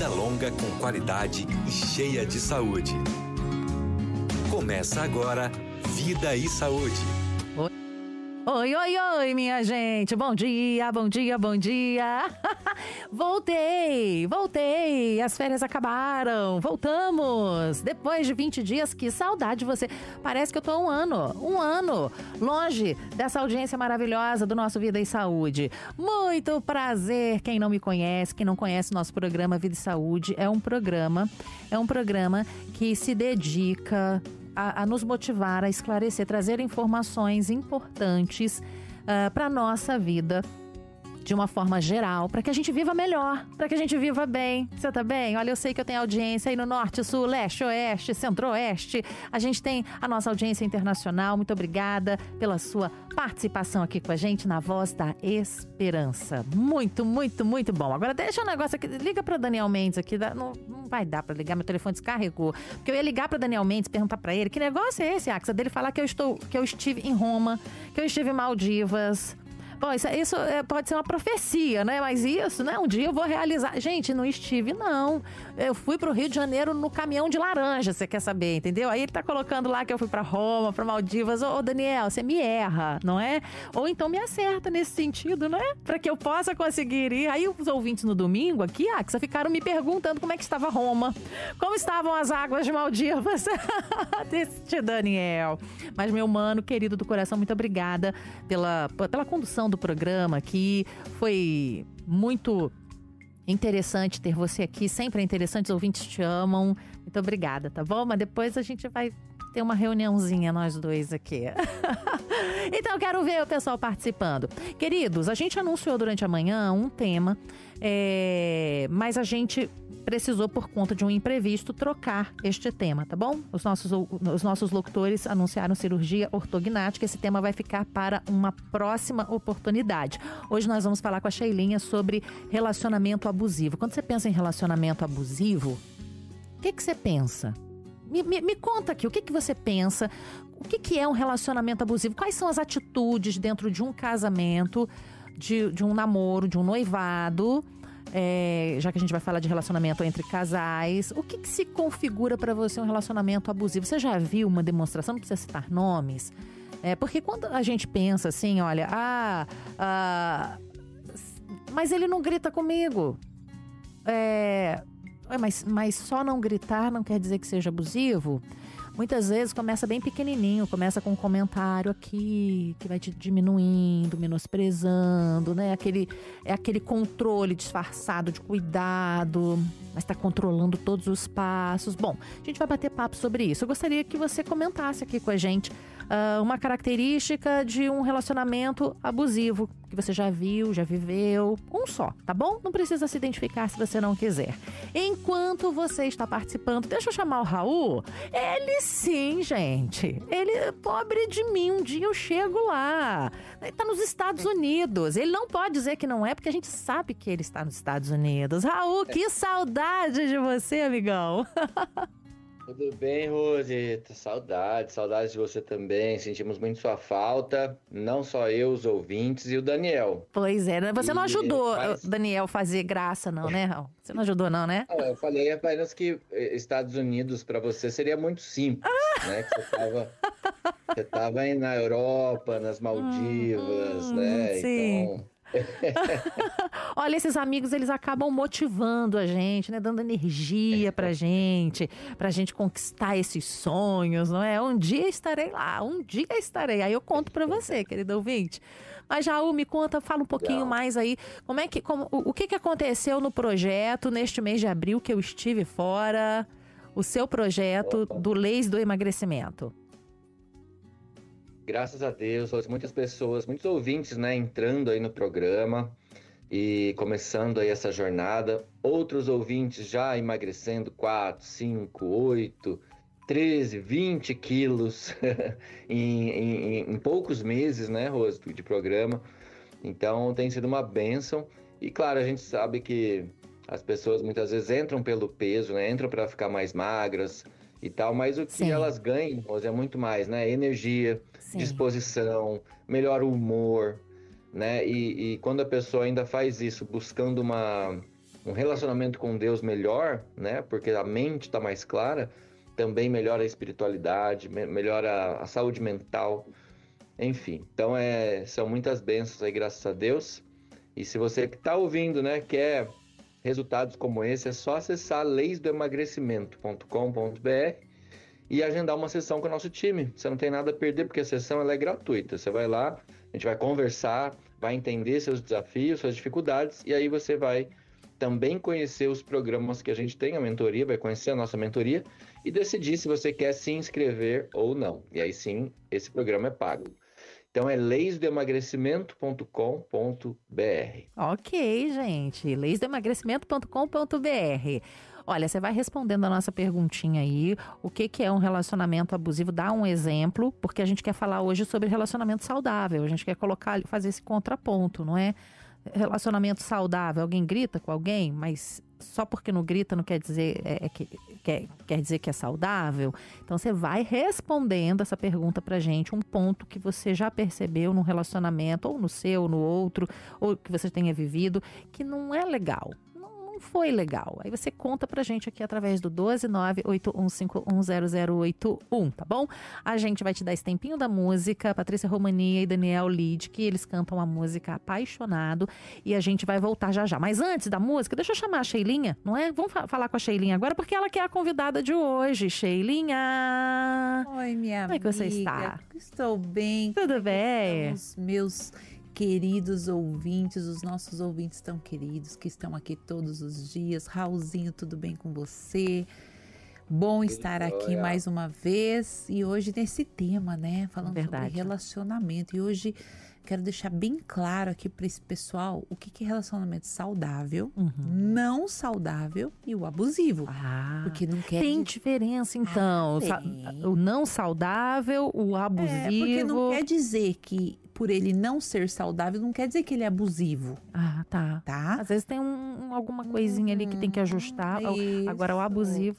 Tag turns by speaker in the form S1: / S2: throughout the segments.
S1: Vida longa com qualidade e cheia de saúde. Começa agora Vida e Saúde.
S2: Oi, oi, oi, minha gente. Bom dia, bom dia, bom dia. Voltei. As férias acabaram. Voltamos. Depois de 20 dias, que saudade de você. Parece que eu tô um ano longe dessa audiência maravilhosa do nosso Vida e Saúde. Muito prazer. Quem não me conhece, quem não conhece o nosso programa Vida e Saúde, é um programa que se dedica a nos motivar, a esclarecer, trazer informações importantes para a nossa vida de uma forma geral, para que a gente viva melhor, para que a gente viva bem. Você tá bem? Olha, eu sei que eu tenho audiência aí no Norte, Sul, Leste, Oeste, Centro-Oeste. A gente tem a nossa audiência internacional. Muito obrigada pela sua participação aqui com a gente na Voz da Esperança. Muito, muito, muito bom. Agora deixa um negócio aqui, liga para Daniel Mendes aqui. Não vai dar para ligar, meu telefone descarregou. Porque eu ia ligar para Daniel Mendes, perguntar para ele, que negócio é esse, Axa? Dele falar que eu estive em Roma, que eu estive em Maldivas. Bom, isso pode ser uma profecia, né? Mas isso, né? Um dia eu vou realizar. Gente, não estive, não. Eu fui pro Rio de Janeiro no caminhão de laranja, você quer saber, entendeu? Aí ele tá colocando lá que eu fui pra Roma, pra Maldivas. Ô, Daniel, você me erra, não é? Ou então me acerta nesse sentido, né? Pra que eu possa conseguir ir. Aí os ouvintes no domingo aqui, Axa, ficaram me perguntando como é que estava Roma. Como estavam as águas de Maldivas. Deste Daniel. Mas, meu mano, querido do coração, muito obrigada pela condução do programa aqui. Foi muito interessante ter você aqui. Sempre é interessante, os ouvintes te amam. Muito obrigada, tá bom? Mas depois a gente vai ter uma reuniãozinha, nós dois aqui. Então, quero ver o pessoal participando. Queridos, a gente anunciou durante a manhã um tema, mas a gente precisou, por conta de um imprevisto, trocar este tema, tá bom? Os nossos locutores anunciaram cirurgia ortognática. Esse tema vai ficar para uma próxima oportunidade. Hoje nós vamos falar com a Sheilinha sobre relacionamento abusivo. Quando você pensa em relacionamento abusivo, o que você pensa? Me conta aqui, o que você pensa? O que é um relacionamento abusivo? Quais são as atitudes dentro de um casamento, de um namoro, de um noivado? Já que a gente vai falar de relacionamento entre casais, o que se configura para você um relacionamento abusivo? Você já viu uma demonstração? Não precisa citar nomes. Porque quando a gente pensa assim, olha, mas ele não grita comigo. Mas só não gritar não quer dizer que seja abusivo? Muitas vezes começa bem pequenininho, começa com um comentário aqui, que vai te diminuindo, menosprezando, né? Aquele controle disfarçado de cuidado, mas está controlando todos os passos. Bom, a gente vai bater papo sobre isso. Eu gostaria que você comentasse aqui com a gente uma característica de um relacionamento abusivo que você já viu, já viveu, um só, tá bom? Não precisa se identificar se você não quiser. Enquanto você está participando, deixa eu chamar o Raul. Ele sim, gente. Ele, pobre de mim, um dia eu chego lá. Ele tá nos Estados Unidos. Ele não pode dizer que não é, porque a gente sabe que ele está nos Estados Unidos. Raul, que saudade de você, amigão.
S3: Tudo bem, Rose? Saudades de você também. Sentimos muito sua falta. Não só eu, os ouvintes e o Daniel.
S2: Pois é, né? Você não ajudou o Daniel fazer graça, não, né, Raul? Você não ajudou, não, né?
S3: Eu falei apenas que Estados Unidos para você seria muito simples, né? Que você tava aí na Europa, nas Maldivas, né?
S2: Sim.
S3: Então...
S2: Olha, esses amigos, eles acabam motivando a gente, né? Dando energia pra gente conquistar esses sonhos, não é? Um dia estarei lá, Aí eu conto pra você, querido ouvinte. Mas, Raul, me conta, fala um pouquinho mais aí. O que aconteceu no projeto neste mês de abril que eu estive fora? O seu projeto do Leis do Emagrecimento.
S3: Graças a Deus, muitas pessoas, muitos ouvintes, né, entrando aí no programa e começando aí essa jornada. Outros ouvintes já emagrecendo 4, 5, 8, 13, 20 quilos em poucos meses, né, Rose, de programa. Então tem sido uma bênção. E claro, a gente sabe que as pessoas muitas vezes entram pelo peso, né, entram para ficar mais magras e tal, mas o que
S2: Sim.
S3: elas ganham, Rose, é muito mais, né? Energia,
S2: Sim.
S3: disposição, melhor humor, né? E quando a pessoa ainda faz isso buscando uma um relacionamento com Deus melhor, né? Porque a mente está mais clara, também melhora a espiritualidade, melhora a saúde mental, enfim. Então, são muitas bênçãos aí, graças a Deus. E se você que está ouvindo, né, quer resultados como esse, é só acessar leisdoemagrecimento.com.br e agendar uma sessão com o nosso time. Você não tem nada a perder, porque a sessão ela é gratuita. Você vai lá, a gente vai conversar, vai entender seus desafios, suas dificuldades, e aí você vai também conhecer os programas que a gente tem, a mentoria, vai conhecer a nossa mentoria e decidir se você quer se inscrever ou não. E aí sim, esse programa é pago. Então é leisdoemagrecimento.com.br.
S2: Ok, gente. leisdoemagrecimento.com.br. Olha, você vai respondendo a nossa perguntinha aí, o que é um relacionamento abusivo, dá um exemplo, porque a gente quer falar hoje sobre relacionamento saudável, a gente quer fazer esse contraponto, não é? Relacionamento saudável, alguém grita com alguém, mas só porque não grita não quer dizer, quer dizer que é saudável. Então você vai respondendo essa pergunta pra gente, um ponto que você já percebeu num relacionamento, ou no seu, no outro, ou que você tenha vivido, que não é legal. Não foi legal. Aí você conta pra gente aqui através do 12981510081, tá bom? A gente vai te dar esse tempinho da música, Patrícia Romania e Daniel Lid, que eles cantam a música Apaixonado, e a gente vai voltar já já. Mas antes da música, deixa eu chamar a Sheilinha, não é? Vamos falar com a Sheilinha agora, porque ela que é a convidada de hoje. Sheilinha!
S4: Oi, minha amiga.
S2: Como é que você está?
S4: Estou bem.
S2: Tudo bem?
S4: Os meus queridos ouvintes, os nossos ouvintes tão queridos, que estão aqui todos os dias. Raulzinho, tudo bem com você? Bom estar aqui mais uma vez. E hoje nesse tema, né? Falando sobre relacionamento. E hoje quero deixar bem claro aqui para esse pessoal o que é relacionamento saudável, não saudável e o abusivo. Porque não quer
S2: tem diferença, então. O não saudável, o abusivo.
S4: Porque não quer dizer que por ele não ser saudável, não quer dizer que ele é abusivo.
S2: Ah, tá. Às vezes tem alguma coisinha ali que tem que ajustar. Agora o abusivo.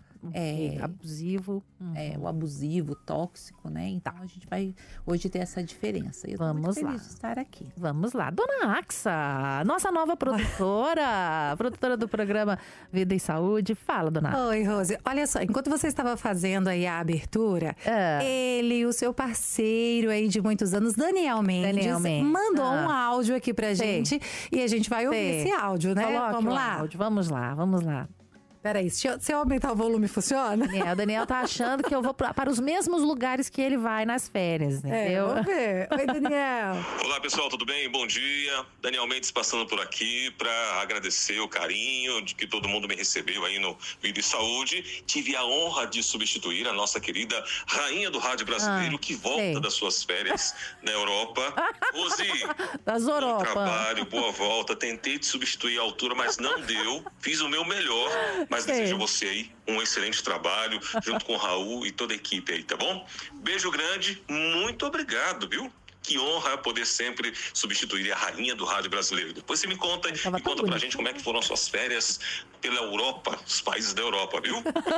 S2: Abusivo.
S4: O abusivo, tóxico, né? Então a gente vai hoje ter essa diferença. Eu tô muito feliz de estar aqui.
S2: Vamos lá. Dona Axa, nossa nova produtora, produtora do programa Vida e Saúde. Fala, dona Axa.
S5: Oi, Rose. Olha só, enquanto você estava fazendo aí a abertura, ele, o seu parceiro aí de muitos anos, Daniel Mendes, mandou um áudio aqui pra gente. E a gente vai ouvir esse áudio, né?
S2: Vamos lá. Vamos lá.
S5: Peraí, se eu aumentar o volume, funciona?
S2: O Daniel tá achando que eu vou para os mesmos lugares que ele vai nas férias, entendeu?
S5: Vamos ver. Oi, Daniel.
S6: Olá, pessoal, tudo bem? Bom dia. Daniel Mendes passando por aqui para agradecer o carinho de que todo mundo me recebeu aí no Vida e Saúde. Tive a honra de substituir a nossa querida rainha do rádio brasileiro, que volta das suas férias na Europa. Rose,
S2: das Europa.
S6: Bom trabalho, boa volta. Tentei te substituir à altura, mas não deu. Fiz o meu melhor. Mas desejo a você aí um excelente trabalho, junto com o Raul e toda a equipe aí, tá bom? Beijo grande, muito obrigado, viu? Que honra poder sempre substituir a rainha do rádio brasileiro. Depois você me conta pra gente como é que foram as suas férias pela Europa, os países da Europa, viu?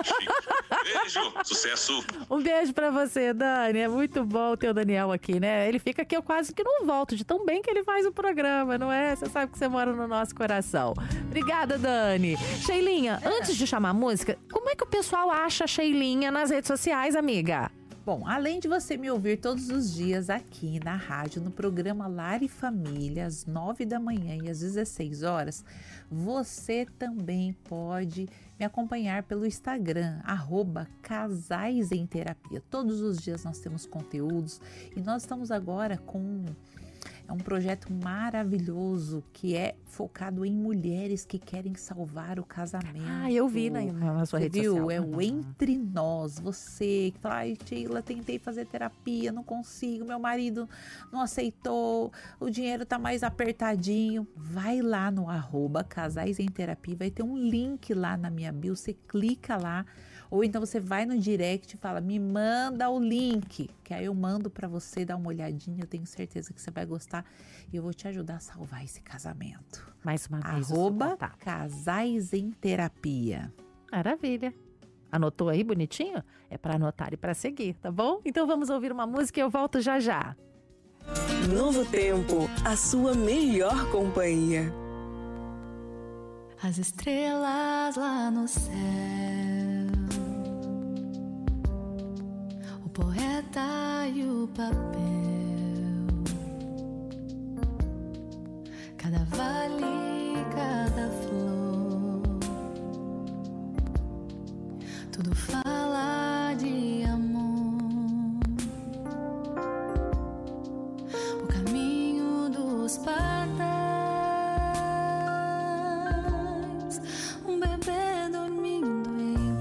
S6: Beijo, sucesso.
S2: Um beijo pra você, Dani. É muito bom ter o Daniel aqui, né? Ele fica aqui, eu quase que não volto, de tão bem que ele faz o programa, não é? Você sabe que você mora no nosso coração. Obrigada, Dani. Sheilinha, antes de chamar a música, como é que o pessoal acha a Sheilinha nas redes sociais, amiga?
S4: Bom, além de você me ouvir todos os dias aqui na rádio, no programa Lar e Família, às 9 da manhã e às 16 horas, você também pode me acompanhar pelo Instagram, @casaisemterapia. Todos os dias nós temos conteúdos e nós estamos agora com um projeto maravilhoso que é focado em mulheres que querem salvar o casamento.
S2: Eu vi na sua rede social.
S4: É o Entre Nós. Você que fala, Sheila, tentei fazer terapia, não consigo, meu marido não aceitou, o dinheiro tá mais apertadinho. Vai lá no @Casais em Terapia, vai ter um link lá na minha bio, você clica lá. Ou então você vai no direct e fala, me manda o link, que aí eu mando pra você dar uma olhadinha, eu tenho certeza que você vai gostar e eu vou te ajudar a salvar esse casamento.
S2: Mais uma vez,
S4: @Casais em Terapia.
S2: Maravilha. Anotou aí bonitinho? É pra anotar e pra seguir, tá bom? Então vamos ouvir uma música e eu volto já já.
S7: Novo Tempo, a sua melhor companhia. as estrelas lá no céu, o poeta e o papel, cada vale, cada flor, tudo fala de amor, o caminho dos pardais, um bebê dormindo em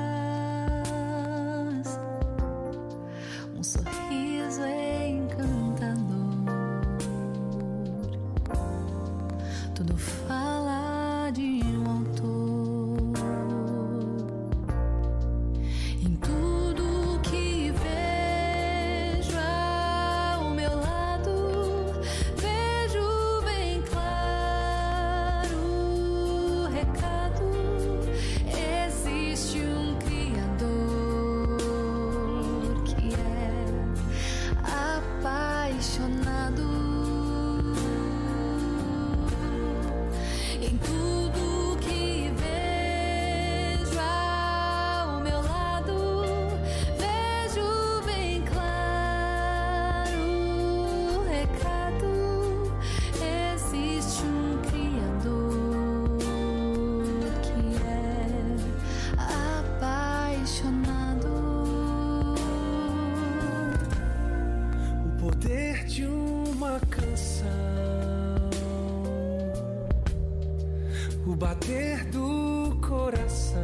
S7: paz, um sorriso encantador, tudo fala de um autor. Em tudo que vejo ao meu lado, vejo bem claro o recado: existe um Criador que é apaixonado. Em tudo que vejo ao meu lado, vejo bem claro o recado: existe um Criador que é apaixonado.
S8: O poder de uma canção, o bater do coração,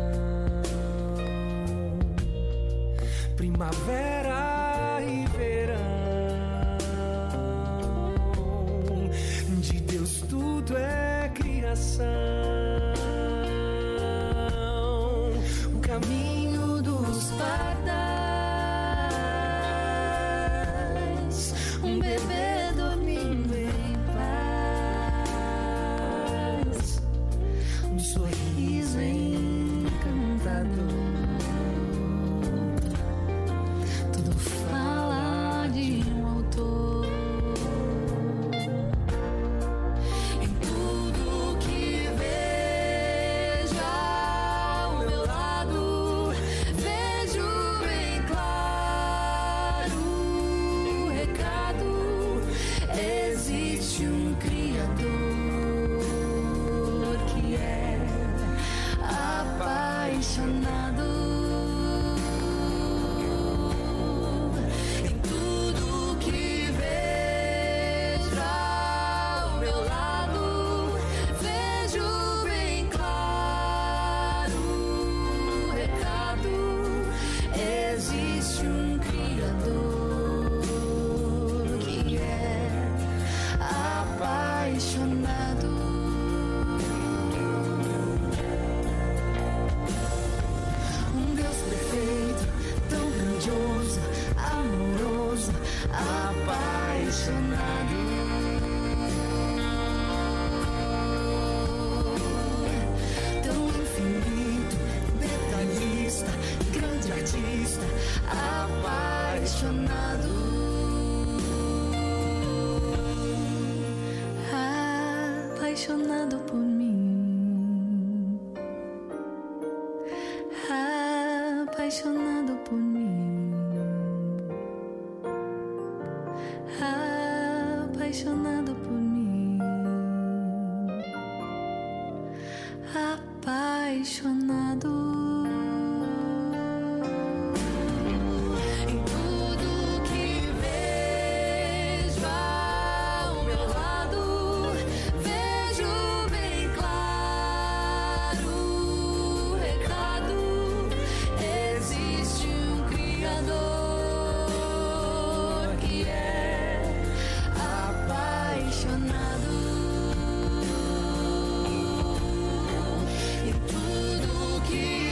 S8: primavera e verão, de Deus tudo é criação, o caminho dos pardais, um bebê dormindo em paz, um sorriso encantador,
S7: Tudo fala de um autor. Em tudo que vejo ao meu lado, vejo bem claro o recado: existe um Criador que é apaixonado. Em tudo que vejo ao meu lado, vejo bem claro o recado: existe um Criador que é apaixonado. Um Deus perfeito, tão grandioso, amoroso, apaixonado. Tão infinito, detalhista, grande artista, apaixonado. Apaixonado por mim, apaixonado por mim, apaixonado por mim, apaixonado. Em tudo que vejo ao meu lado, vejo bem claro o recado: existe um Criador que é apaixonado. Em tudo que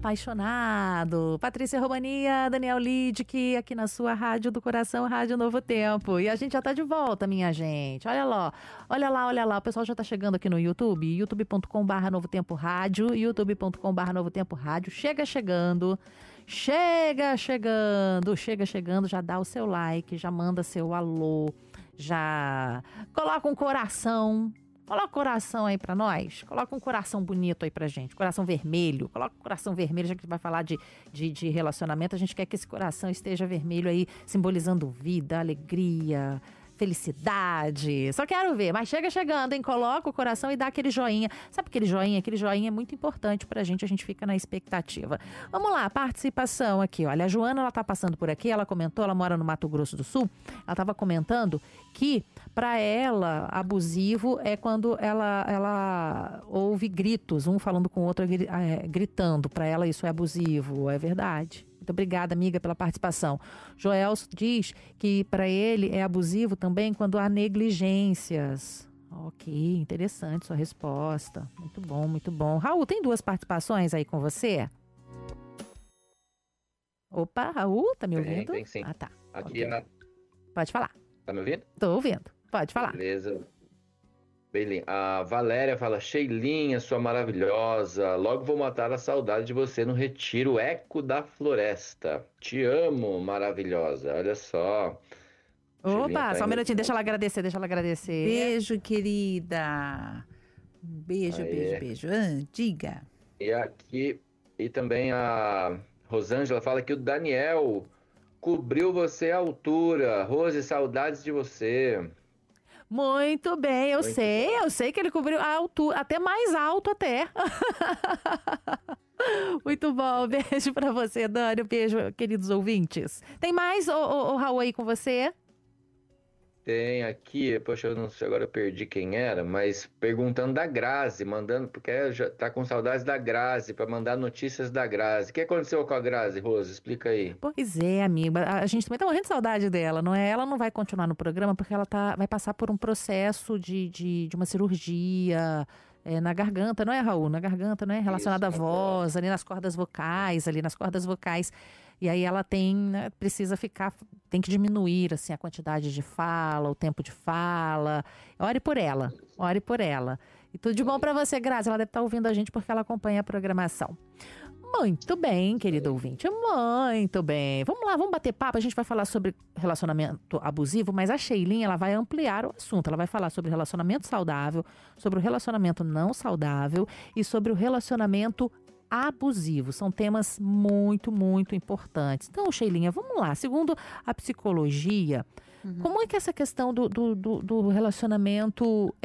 S2: apaixonado. Patrícia Romania, Daniel Lidick, aqui na sua Rádio do Coração, Rádio Novo Tempo. E a gente já tá de volta, minha gente. Olha lá, olha lá, olha lá. O pessoal já tá chegando aqui no YouTube, youtube.com/Novo Tempo Rádio, youtube.com/Novo Tempo Rádio. Chega chegando, já dá o seu like, já manda seu alô, já coloca um coração. Coloca o coração aí pra nós. Coloca um coração bonito aí pra gente. Coração vermelho. Coloca o coração vermelho, já que a gente vai falar de relacionamento. A gente quer que esse coração esteja vermelho aí, simbolizando vida, alegria, felicidade. Só quero ver. Mas chega chegando, hein? Coloca o coração e dá aquele joinha. Sabe aquele joinha? Aquele joinha é muito importante pra gente. A gente fica na expectativa. Vamos lá, participação aqui. Olha, a Joana, ela tá passando por aqui. Ela comentou, ela mora no Mato Grosso do Sul. Ela tava comentando que pra ela, abusivo é quando ela ouve gritos, um falando com o outro, gritando. Pra ela isso é abusivo. É verdade. Muito obrigada, amiga, pela participação. Joel diz que para ele é abusivo também quando há negligências. Ok, interessante sua resposta. Muito bom, muito bom. Raul, tem 2 participações aí com você? Opa, Raul, tá me ouvindo?
S3: Tem sim.
S2: Ah, tá.
S3: Aqui
S2: okay. Pode falar.
S3: Tá me ouvindo?
S2: Tô ouvindo. Pode falar.
S3: Beleza. Beleza. A Valéria fala, Sheilinha, sua maravilhosa, logo vou matar a saudade de você no Retiro Eco da Floresta. Te amo, maravilhosa. Olha só.
S2: Opa, só um minutinho, deixa ela agradecer.
S4: Beijo, querida. Beijo,
S3: Aê.
S4: beijo. Diga.
S3: E também a Rosângela fala que o Daniel cobriu você à altura. Rose, saudades de você.
S2: Muito bem, eu sei que ele cobriu a altura, até mais alto até. Muito bom, beijo pra você, Dani, beijo, queridos ouvintes. Tem mais, o Raul, aí com você?
S3: Tem aqui, poxa, eu não sei, agora eu perdi quem era, mas perguntando da Grazi, mandando, porque já tá com saudades da Grazi, pra mandar notícias da Grazi. O que aconteceu com a Grazi, Rose? Explica aí.
S2: Pois é, amiga, a gente também tá morrendo de saudade dela, não é? Ela não vai continuar no programa porque ela vai passar por um processo de uma cirurgia na garganta, não é, Raul? Na garganta, não é? Relacionada à voz, ali nas cordas vocais, E aí ela precisa tem que diminuir, assim, a quantidade de fala, o tempo de fala. Ore por ela. E tudo de bom pra você, Grazi. Ela deve estar ouvindo a gente porque ela acompanha a programação. Muito bem, querido ouvinte. Muito bem. Vamos lá, vamos bater papo. A gente vai falar sobre relacionamento abusivo, mas a Sheilinha, ela vai ampliar o assunto. Ela vai falar sobre relacionamento saudável, sobre o relacionamento não saudável e sobre o relacionamento abusivo. São temas muito, muito importantes. Então, Sheilinha, vamos lá. Segundo a psicologia, como é que essa questão do relacionamento,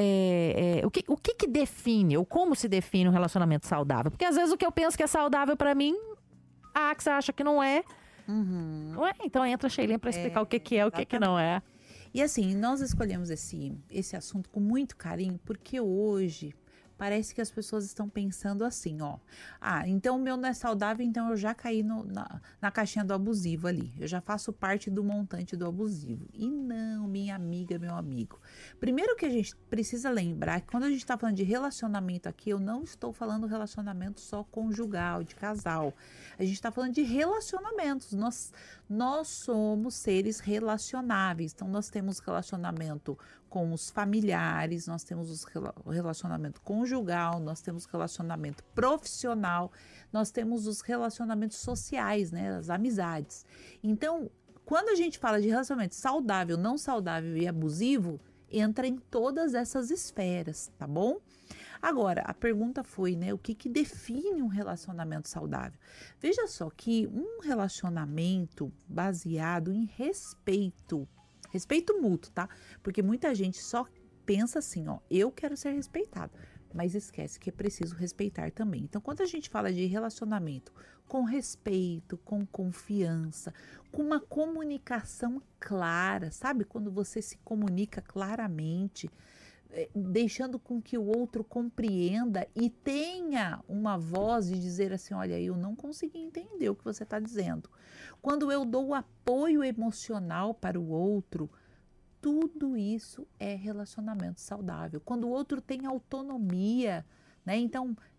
S2: o que define, ou como se define um relacionamento saudável? Porque às vezes o que eu penso que é saudável pra mim, a Axa acha que não é. Não é? Então entra a Sheilinha pra explicar o que é, o que não é.
S4: E assim, nós escolhemos esse assunto com muito carinho, porque hoje parece que as pessoas estão pensando assim, ó. Então o meu não é saudável, então eu já caí na caixinha do abusivo ali. Eu já faço parte do montante do abusivo. E não, minha amiga, meu amigo. Primeiro que a gente precisa lembrar que quando a gente está falando de relacionamento aqui, eu não estou falando relacionamento só conjugal, de casal. A gente está falando de relacionamentos. Nós somos seres relacionáveis. Então nós temos relacionamento com os familiares, nós temos o relacionamento conjugal, nós temos relacionamento profissional, nós temos os relacionamentos sociais, né, as amizades. Então, quando a gente fala de relacionamento saudável, não saudável e abusivo, entra em todas essas esferas, tá bom? Agora, a pergunta foi, né, o que define um relacionamento saudável? Veja só que um relacionamento baseado em respeito mútuo, tá? Porque muita gente só pensa assim, ó, eu quero ser respeitado, mas esquece que é preciso respeitar também. Então, quando a gente fala de relacionamento com respeito, com confiança, com uma comunicação clara, sabe? Quando você se comunica claramente, deixando com que o outro compreenda e tenha uma voz de dizer assim, olha, eu não consegui entender o que você está dizendo. Quando eu dou apoio emocional para o outro, tudo isso é relacionamento saudável. Quando o outro tem autonomia, né? Então,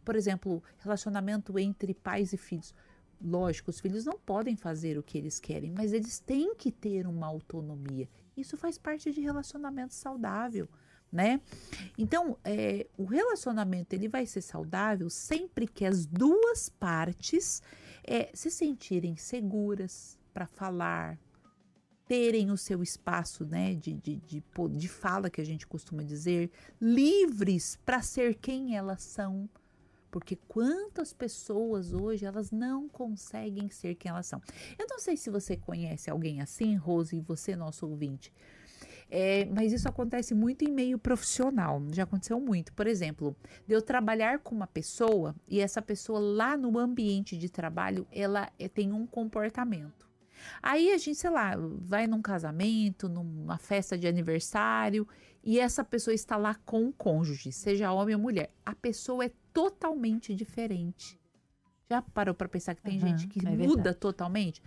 S4: por exemplo, relacionamento entre pais e filhos. Lógico, os filhos não podem fazer o que eles querem, mas eles têm que ter uma autonomia. Isso faz parte de relacionamento saudável, né? Então, o relacionamento ele vai ser saudável sempre que as duas partes se sentirem seguras para falar, terem o seu espaço, né, de fala, que a gente costuma dizer, livres para ser quem elas são. Porque quantas pessoas hoje, elas não conseguem ser quem elas são. Eu não sei se você conhece alguém assim, Rose, e você, nosso ouvinte, mas isso acontece muito em meio profissional, já aconteceu muito. Por exemplo, de eu trabalhar com uma pessoa e essa pessoa lá no ambiente de trabalho, ela tem um comportamento. Aí a gente, sei lá, vai num casamento, numa festa de aniversário e essa pessoa está lá com o cônjuge, seja homem ou mulher. A pessoa é totalmente diferente. Já parou para pensar que tem gente que muda totalmente?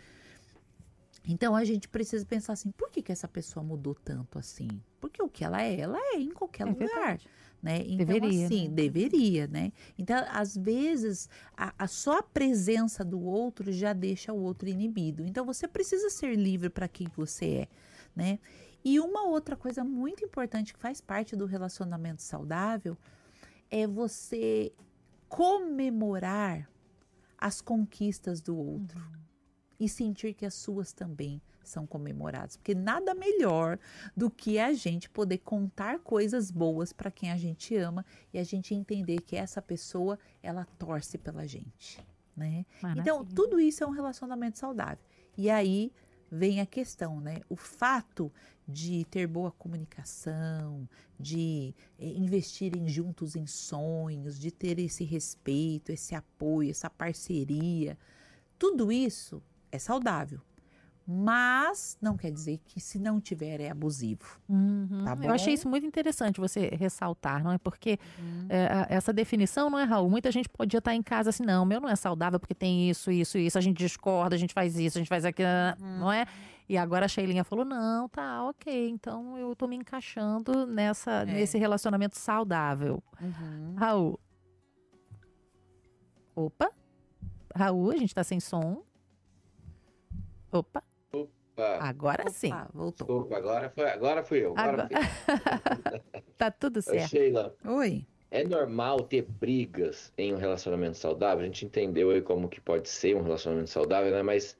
S4: Então a gente precisa pensar assim, por que essa pessoa mudou tanto assim? Porque o que ela é em qualquer lugar. Verdade. Né? Então,
S2: Deveria,
S4: assim,
S2: né?
S4: Deveria, né? Então, às vezes, só a presença do outro já deixa o outro inibido. Então, você precisa ser livre para quem você é, né? E uma outra coisa muito importante que faz parte do relacionamento saudável é você comemorar as conquistas do outro e sentir que as suas também são comemoradas, porque nada melhor do que a gente poder contar coisas boas para quem a gente ama e a gente entender que essa pessoa, ela torce pela gente, né? Então, tudo isso é um relacionamento saudável. E aí vem a questão, né? O fato de ter boa comunicação, de investirem juntos em sonhos, de ter esse respeito, esse apoio, essa parceria, tudo isso é saudável. Mas não quer dizer que se não tiver é abusivo. Tá bom?
S2: Eu achei isso muito interessante você ressaltar, não é? Porque essa definição, não é, Raul? Muita gente podia estar em casa assim, não, o meu não é saudável porque tem isso, a gente discorda, a gente faz isso, a gente faz aquilo, não é? E agora a Sheilinha falou, não, tá, ok, então eu tô me encaixando nesse relacionamento saudável. Raul. Opa. Raul, a gente tá sem som. Opa. Agora sim.
S4: Voltou.
S3: Desculpa, agora fui eu.
S2: Tá tudo certo.
S3: Sheila.
S4: Oi.
S3: É normal ter brigas em um relacionamento saudável? A gente entendeu aí como que pode ser um relacionamento saudável, né? Mas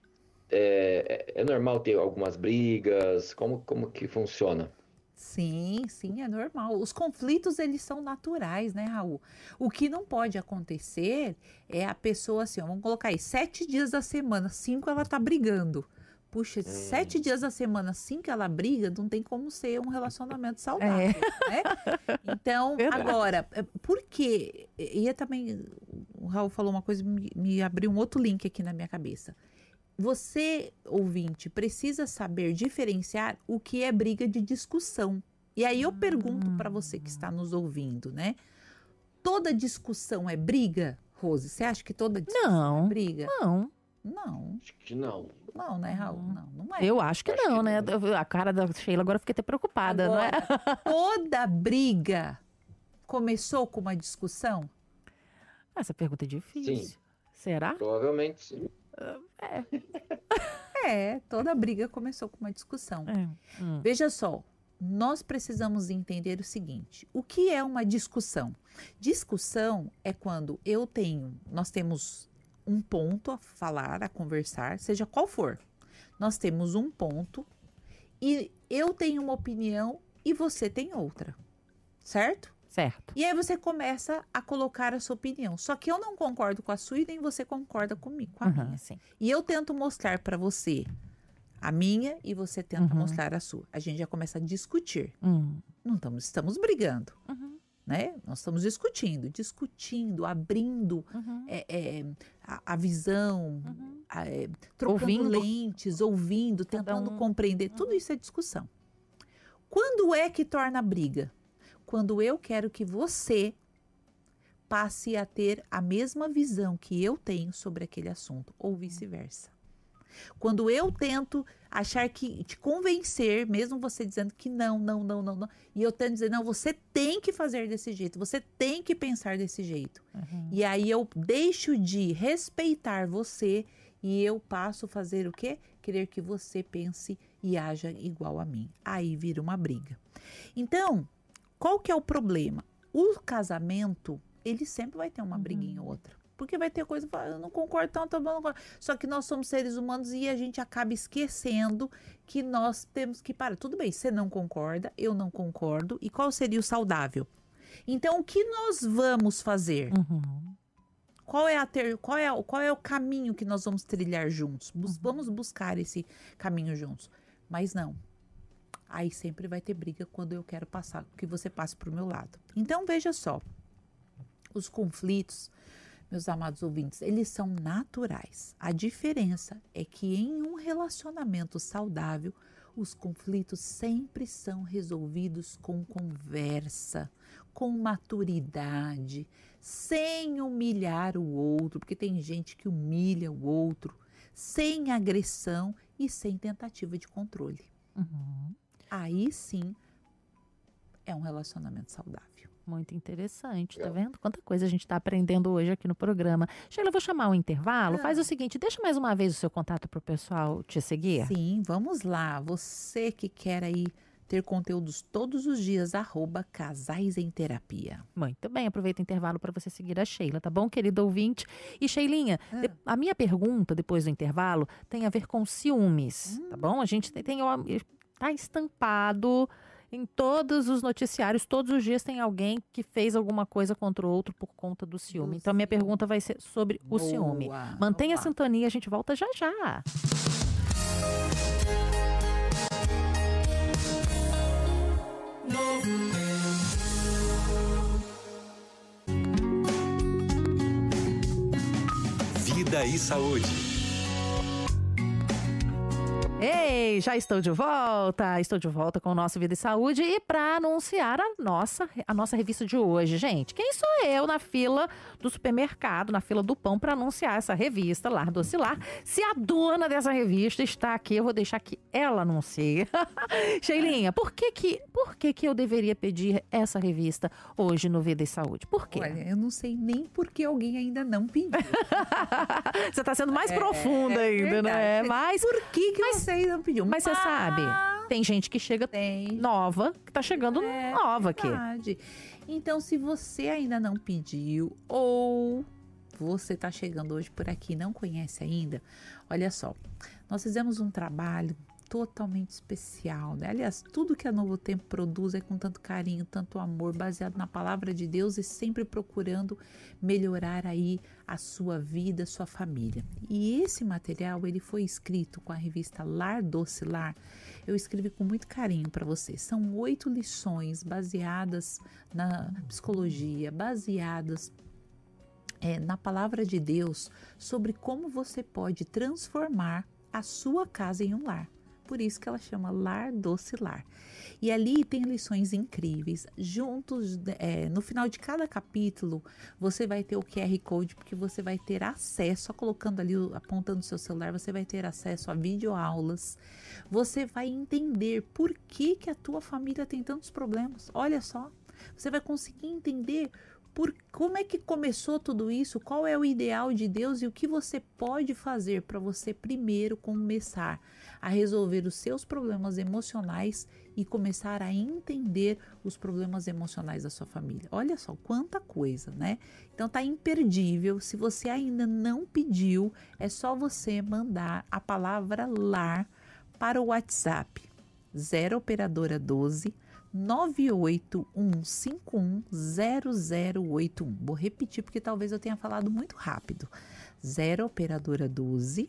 S3: é normal ter algumas brigas? Como que funciona?
S4: Sim, é normal. Os conflitos, eles são naturais, né, Raul? O que não pode acontecer é a pessoa assim, ó, vamos colocar aí, 7 dias da semana, 5 ela tá brigando. Puxa, 7 dias da semana, 5 ela briga, não tem como ser um relacionamento saudável, né? Então, agora, por quê? E também, o Raul falou uma coisa, me abriu um outro link aqui na minha cabeça. Você, ouvinte, precisa saber diferenciar o que é briga de discussão. E aí eu pergunto para você que está nos ouvindo, né? Toda discussão é briga, Rose? Você acha que toda discussão é briga?
S2: Não.
S3: Acho que não.
S4: Não, né, Raul? Não é.
S2: Eu acho que não, né? A cara da Sheila agora eu fiquei até preocupada,
S4: Agora,
S2: não é?
S4: Toda briga começou com uma discussão?
S2: Essa pergunta é difícil.
S3: Sim.
S2: Será?
S3: Provavelmente sim.
S4: Toda briga começou com uma discussão. Veja só, nós precisamos entender o seguinte, o que é uma discussão? Discussão é quando nós temos um ponto a falar, a conversar, seja qual for. Nós temos um ponto e eu tenho uma opinião e você tem outra, certo?
S2: Certo.
S4: E aí você começa a colocar a sua opinião. Só que eu não concordo com a sua e nem você concorda comigo, com a minha.
S2: Sim.
S4: E eu tento mostrar para você a minha e você tenta mostrar a sua. A gente já começa a discutir. Não estamos brigando, né? Nós estamos discutindo, abrindo a visão, trocando lentes, ouvindo, tentando compreender. Tudo isso é discussão. Quando é que torna briga? Quando eu quero que você passe a ter a mesma visão que eu tenho sobre aquele assunto, ou vice-versa. Quando eu tento achar que te convencer, mesmo você dizendo que não, e eu tento dizer, não, você tem que fazer desse jeito, você tem que pensar desse jeito. E aí eu deixo de respeitar você e eu passo a fazer o quê? Querer que você pense e haja igual a mim. Aí vira uma briga. Então, qual que é o problema? O casamento, ele sempre vai ter uma briguinha ou outra. Porque vai ter coisa que fala, eu não concordo tanto, eu não concordo. Só que nós somos seres humanos e a gente acaba esquecendo que nós temos que parar. Tudo bem, você não concorda, eu não concordo. E qual seria o saudável? Então, o que nós vamos fazer? Qual é o caminho que nós vamos trilhar juntos? Vamos buscar esse caminho juntos. Mas não. Aí sempre vai ter briga quando eu quero passar, que você passe para o meu lado. Então, veja só. Os conflitos, meus amados ouvintes, eles são naturais. A diferença é que em um relacionamento saudável, os conflitos sempre são resolvidos com conversa, com maturidade, sem humilhar o outro, porque tem gente que humilha o outro, sem agressão e sem tentativa de controle. Aí sim é um relacionamento saudável.
S2: Muito interessante, tá vendo? Quanta coisa a gente está aprendendo hoje aqui no programa. Sheila, eu vou chamar um intervalo. Faz o seguinte, deixa mais uma vez o seu contato para o pessoal te seguir.
S4: Sim, vamos lá. Você que quer aí ter conteúdos todos os dias, @Casais em Terapia.
S2: Muito bem, aproveita o intervalo para você seguir a Sheila, tá bom, querido ouvinte? E Sheilinha, a minha pergunta depois do intervalo tem a ver com ciúmes, tá bom? A gente tá estampado em todos os noticiários, todos os dias tem alguém que fez alguma coisa contra o outro por conta do ciúme. Então, a minha pergunta vai ser sobre o ciúme. Mantenha a sintonia, a gente volta já já.
S1: Vida e Saúde.
S2: Ei, já estou de volta com o nosso Vida e Saúde e para anunciar a nossa revista de hoje, gente. Quem sou eu na fila do supermercado, na fila do pão para anunciar essa revista, Lar Doce Lar? Se a dona dessa revista está aqui, eu vou deixar que ela anuncie. Sheilinha, por que eu deveria pedir essa revista hoje no Vida e Saúde? Por quê?
S4: Olha, eu não sei nem por que alguém ainda não pediu.
S2: Você está sendo mais profunda ainda, né? Mas
S4: por que você ainda não pediu?
S2: Mas você sabe, tem gente que chega nova, que tá chegando nova aqui.
S4: Então, se você ainda não pediu ou você tá chegando hoje por aqui e não conhece ainda, olha só, nós fizemos um trabalho totalmente especial, né? Aliás, tudo que a Novo Tempo produz é com tanto carinho, tanto amor, baseado na palavra de Deus e sempre procurando melhorar aí a sua vida, a sua família. E esse material, ele foi escrito com a revista Lar Doce Lar. Eu escrevi com muito carinho para você. São 8 lições baseadas na psicologia, baseadas na palavra de Deus sobre como você pode transformar a sua casa em um lar. Por isso que ela chama Lar Doce Lar. E ali tem lições incríveis. Juntos, no final de cada capítulo, você vai ter o QR Code, porque você vai ter acesso, só colocando ali, apontando o seu celular, você vai ter acesso a videoaulas. Você vai entender por que a tua família tem tantos problemas. Olha só, você vai conseguir entender como é que começou tudo isso, qual é o ideal de Deus e o que você pode fazer para você primeiro começar a resolver os seus problemas emocionais e começar a entender os problemas emocionais da sua família. Olha só, quanta coisa, né? Então tá imperdível. Se você ainda não pediu, é só você mandar a palavra LAR para o WhatsApp 0 operadora 12 981510081. Vou repetir porque talvez eu tenha falado muito rápido. 0 operadora 12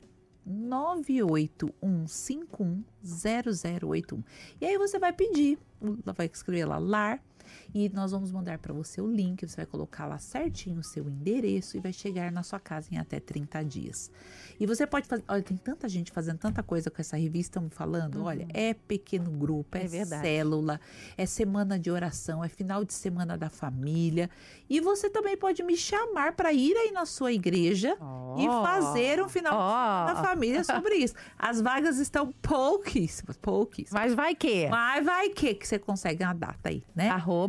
S4: 981510081. E aí você vai pedir, vai escrever lá LAR, E nós vamos mandar para você o link, você vai colocar lá certinho o seu endereço e vai chegar na sua casa em até 30 dias. E você pode fazer, olha, tem tanta gente fazendo tanta coisa com essa revista, estamos falando, olha, é pequeno grupo, é célula, é semana de oração, é final de semana da família. E você também pode me chamar para ir aí na sua igreja e fazer um final de semana da família sobre isso. As vagas estão pouquíssimas.
S2: Mas vai que
S4: você consegue uma data aí, né?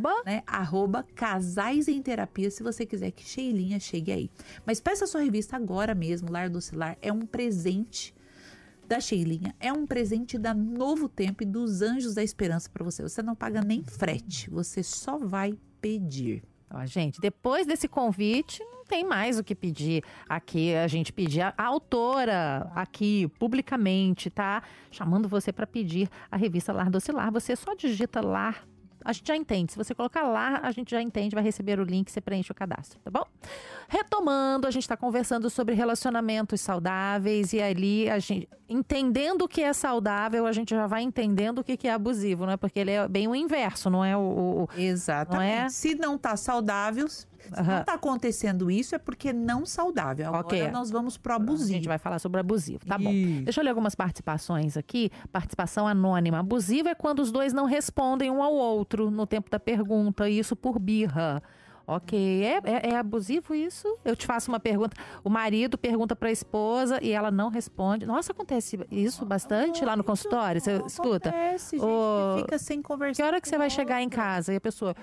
S2: @
S4: Casais em Terapia, se você quiser que Sheilinha chegue aí. Mas peça a sua revista agora mesmo, Lar Docilar. É um presente da Sheilinha, é um presente da Novo Tempo e dos Anjos da Esperança para você. Você não paga nem frete, você só vai pedir.
S2: Ó, gente, depois desse convite, não tem mais o que pedir aqui. A gente pedir a autora aqui, publicamente, tá? Chamando você para pedir a revista Lar Docilar. Você só digita Lar. A gente já entende. Se você colocar lá, a gente já entende, vai receber o link, você preenche o cadastro, tá bom? Retomando, a gente está conversando sobre relacionamentos saudáveis e ali, a gente, entendendo o que é saudável, a gente já vai entendendo o que é abusivo, não é? Porque ele é bem o inverso, não é
S4: Exatamente.
S2: Não é?
S4: Se não tá saudável, se não tá acontecendo isso, é porque não saudável. Agora nós vamos pro abusivo.
S2: A gente vai falar sobre abusivo, tá bom. Deixa eu ler algumas participações aqui. Participação anônima. Abusivo é quando os dois não respondem um ao outro no tempo da pergunta, e isso por birra. Ok, é abusivo isso? Eu te faço uma pergunta, o marido pergunta para a esposa e ela não responde. Nossa, acontece isso bastante lá no consultório? Você escuta?
S4: Acontece, gente, que fica sem conversar.
S2: Que hora que você vai chegar em casa e a pessoa...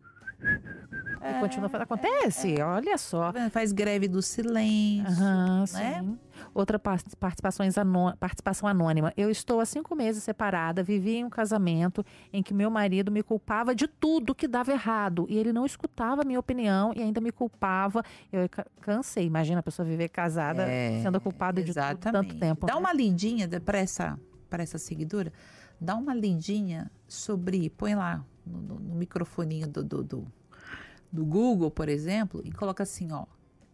S2: E continua fazendo. Acontece, olha só.
S4: Faz greve do silêncio, né?
S2: Sim. Outra participação anônima. Eu estou há 5 meses separada, vivi em um casamento em que meu marido me culpava de tudo que dava errado. E ele não escutava a minha opinião e ainda me culpava. Eu cansei. Imagina a pessoa viver casada sendo culpada de tudo tanto tempo.
S4: Dá uma lidinha para essa seguidora. Dá uma lidinha sobre... Põe lá no microfoninho do Google, por exemplo, e coloca assim, ó,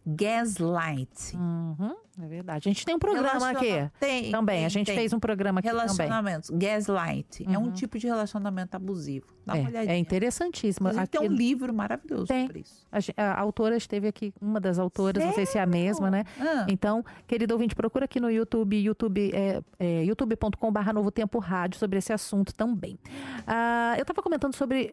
S4: gaslight.
S2: É verdade. A gente tem um programa aqui também. A gente fez um programa aqui também.
S4: Relacionamentos. Gaslight. É um tipo de relacionamento abusivo. Dá uma olhadinha.
S2: É interessantíssimo.
S4: Aqui tem um livro maravilhoso sobre isso.
S2: A autora esteve aqui, uma das autoras, não sei se é a mesma, né? Então, querido ouvinte, procura aqui no YouTube, youtube.com/Novo Tempo Rádio sobre esse assunto também. Eu estava comentando sobre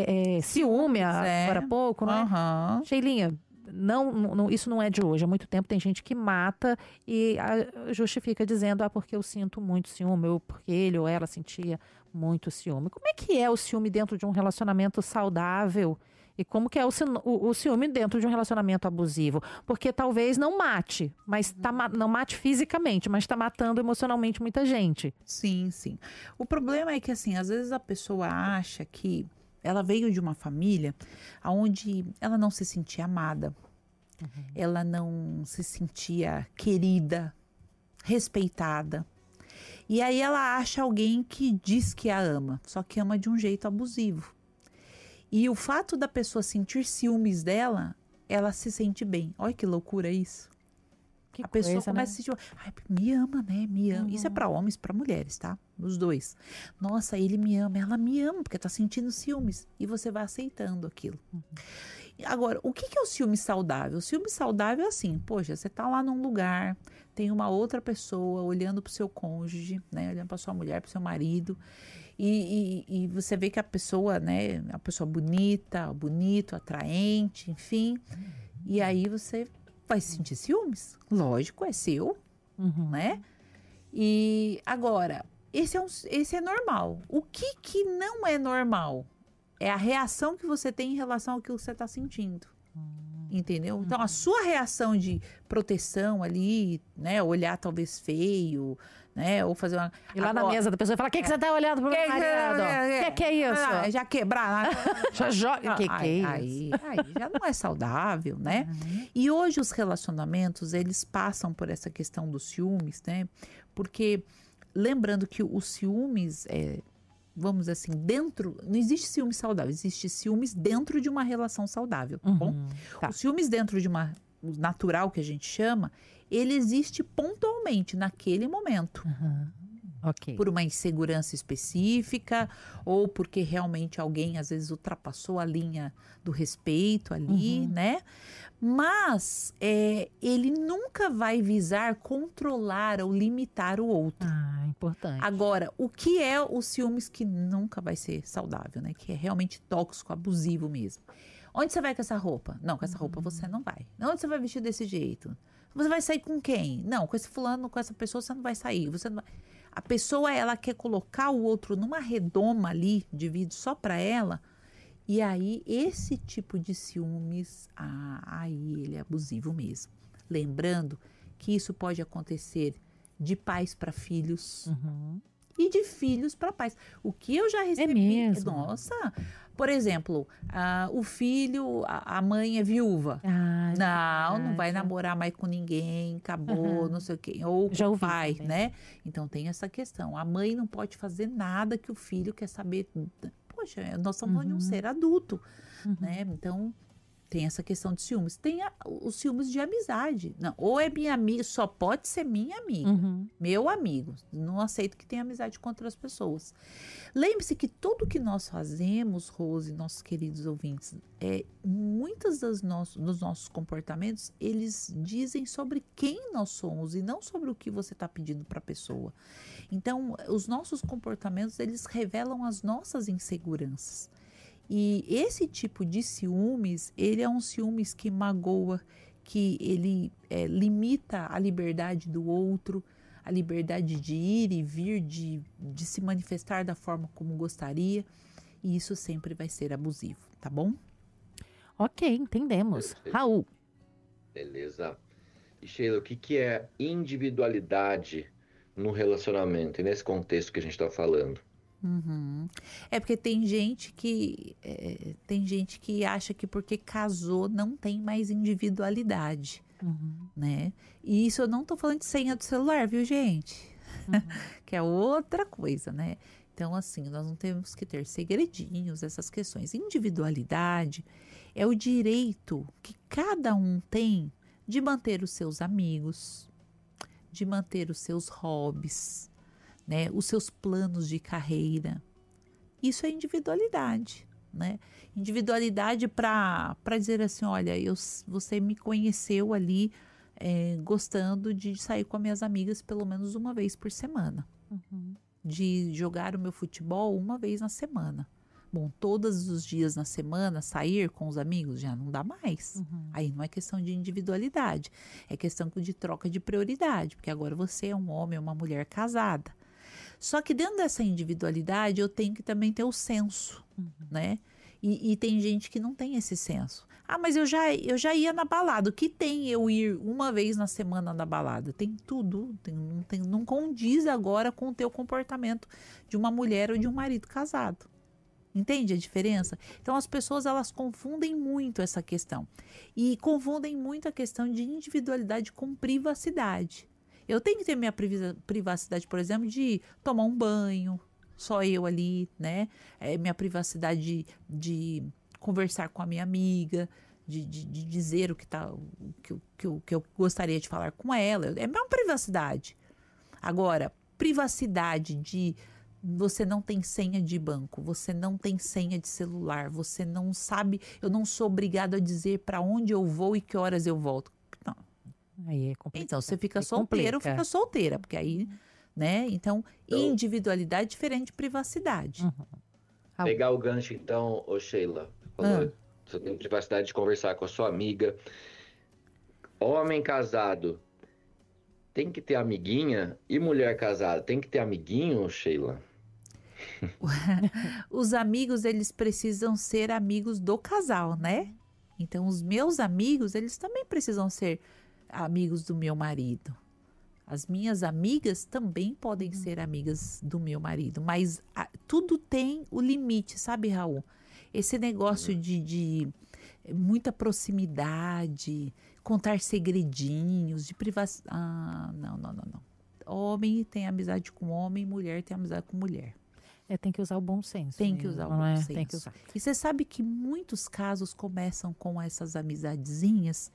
S2: ciúme agora há pouco, né? Sheilinha, isso não é de hoje. Há muito tempo tem gente que mata e justifica dizendo, porque eu sinto muito ciúme, ou porque ele ou ela sentia muito ciúme. Como é que é o ciúme dentro de um relacionamento saudável? E como que é o ciúme dentro de um relacionamento abusivo? Porque talvez não mate, mas não mate fisicamente, mas está matando emocionalmente muita gente.
S4: Sim. O problema é que, assim, às vezes a pessoa acha que ela veio de uma família onde ela não se sentia amada, ela não se sentia querida, respeitada. E aí ela acha alguém que diz que a ama, só que ama de um jeito abusivo. E o fato da pessoa sentir ciúmes dela, ela se sente bem. Olha que loucura isso. A pessoa começa a sentir, me ama, né? Me ama. Isso é para homens, para mulheres, tá? Os dois. Nossa, ele me ama, ela me ama, porque tá sentindo ciúmes. E você vai aceitando aquilo. Agora, o que é o ciúme saudável? O ciúme saudável é assim, poxa, você tá lá num lugar, tem uma outra pessoa olhando pro seu cônjuge, né? Olhando pra sua mulher, pro seu marido. E você vê que a pessoa, né? A pessoa bonito, atraente, enfim. E aí você vai sentir ciúmes. Lógico, é seu, né? E agora, esse é normal. O que não é normal? É a reação que você tem em relação àquilo que você está sentindo. Entendeu? Então, a sua reação de proteção ali, né? Olhar talvez feio, né? Ou fazer uma...
S2: E lá na mesa da pessoa fala, o que você tá olhando pro meu marido? Que é isso?
S4: Já quebrar.
S2: Já joga. Que é isso?
S4: Aí já não é saudável, né? E hoje os relacionamentos, eles passam por essa questão dos ciúmes, né? Porque, lembrando que os ciúmes... vamos dizer assim, não existe ciúme saudável, existe ciúmes dentro de uma relação saudável, tá bom? Os ciúmes dentro de uma natural, que a gente chama, ele existe pontualmente, naquele momento. por uma insegurança específica ou porque realmente alguém às vezes ultrapassou a linha do respeito ali, né? Mas ele nunca vai visar controlar ou limitar o outro.
S2: Ah, importante.
S4: Agora, o que é o ciúmes que nunca vai ser saudável, né? Que é realmente tóxico, abusivo mesmo. Onde você vai com essa roupa? Não, com essa roupa você não vai. Onde você vai vestir desse jeito? Você vai sair com quem? Não, com esse fulano, com essa pessoa você não vai sair. Você não vai... A pessoa, ela quer colocar o outro numa redoma ali, de vidro só para ela. E aí, esse tipo de ciúmes, aí ele é abusivo mesmo. Lembrando que isso pode acontecer de pais para filhos e de filhos para pais. O que eu já recebi...
S2: É mesmo?
S4: Nossa... Por exemplo, o filho, a mãe é viúva. Não vai namorar mais com ninguém, acabou, não sei o quê. Ou com o pai, né? Então tem essa questão. A mãe não pode fazer nada que o filho quer saber. Poxa, nós estamos falando de um ser adulto, né? Então tem essa questão de ciúmes. Tem os ciúmes de amizade. Não, ou é minha amiga, só pode ser minha amiga, meu amigo. Não aceito que tenha amizade com outras pessoas. Lembre-se que tudo que nós fazemos, Rose, nossos queridos ouvintes, muitos dos nossos comportamentos, eles dizem sobre quem nós somos e não sobre o que você está pedindo para a pessoa. Então, os nossos comportamentos, eles revelam as nossas inseguranças. E esse tipo de ciúmes, ele é um ciúmes que magoa, que ele limita a liberdade do outro, a liberdade de ir e vir, de se manifestar da forma como gostaria. E isso sempre vai ser abusivo, tá bom?
S2: Ok, entendemos. Raul.
S3: Beleza. E Sheila, o que é individualidade no relacionamento e nesse contexto que a gente está falando?
S4: É porque tem gente que acha que porque casou não tem mais individualidade, né? E isso eu não tô falando de senha do celular, viu, gente? Que é outra coisa, né? Então, assim, nós não temos que ter segredinhos, essas questões. Individualidade é o direito que cada um tem de manter os seus amigos, de manter os seus hobbies, né, os seus planos de carreira. Isso é individualidade, né? Individualidade para dizer assim, olha, você me conheceu ali gostando de sair com as minhas amigas pelo menos uma vez por semana. De jogar o meu futebol uma vez na semana. Bom, todos os dias na semana, sair com os amigos já não dá mais. Aí não é questão de individualidade, é questão de troca de prioridade, porque agora você é um homem ou uma mulher casada. Só que dentro dessa individualidade eu tenho que também ter o senso, né? E tem gente que não tem esse senso. Ah, mas eu já ia na balada. O que tem eu ir uma vez na semana na balada? Tem tudo. Não condiz agora com o teu comportamento de uma mulher ou de um marido casado. Entende a diferença? Então as pessoas, elas confundem muito essa questão. E confundem muito a questão de individualidade com privacidade. Eu tenho que ter minha privacidade, por exemplo, de tomar um banho, só eu ali, né? Minha privacidade de conversar com a minha amiga, de dizer o que eu gostaria de falar com ela. É minha privacidade. Agora, privacidade de você não tem senha de banco, você não tem senha de celular, você não sabe, eu não sou obrigado a dizer para onde eu vou e que horas eu volto. Não.
S2: Aí é complicado.
S4: Então, você fica solteiro ou fica solteira, porque aí, né? Então, individualidade é diferente de privacidade.
S3: Pegar o gancho, então, ô Sheila, falou, você tem privacidade de conversar com a sua amiga. Homem casado tem que ter amiguinha e mulher casada tem que ter amiguinho, Sheila?
S4: Os amigos, eles precisam ser amigos do casal, né? Então, os meus amigos, eles também precisam ser amigos do meu marido. As minhas amigas também podem ser amigas do meu marido, mas tudo tem o limite, sabe, Raul? Esse negócio de muita proximidade, contar segredinhos, de privacidade. Não. Homem tem amizade com homem, mulher tem amizade com mulher.
S2: Tem que usar o bom senso.
S4: Tem que usar o bom senso.
S2: Tem que usar.
S4: E você sabe que muitos casos começam com essas amizadezinhas